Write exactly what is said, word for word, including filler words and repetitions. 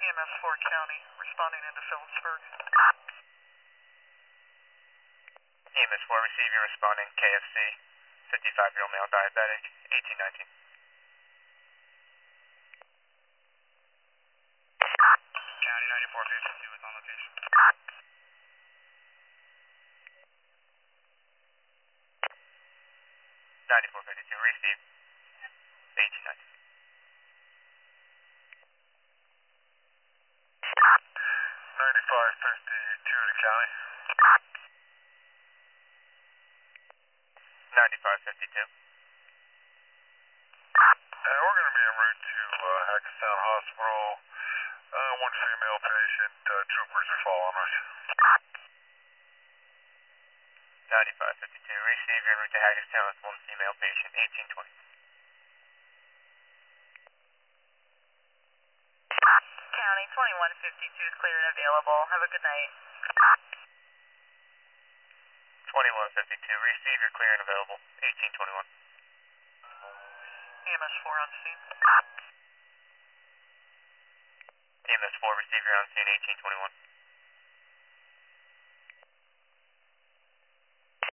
E M S four County, responding into Phillipsburg. E M S four, receive your responding K F C, fifty-five-year-old male diabetic, eighteen nineteen. County ninety-four fifty-two is on location. ninety-four fifty-two, receive, eighteen nineteen. ninety-five fifty-two to County. ninety-five fifty-two. Uh, we're going to be en route to uh, Hackettstown Hospital. Uh, one female patient, uh, troopers are following us. ninety-five fifty-two, receive your en route to Hackettstown with one female patient, eighteen twenty. County twenty-one fifty-two is clear and available. Have a good night. twenty-one fifty-two, receive your clear and available, eighteen twenty-one. E M S four on scene. E M S four, receive your on scene, eighteen twenty-one.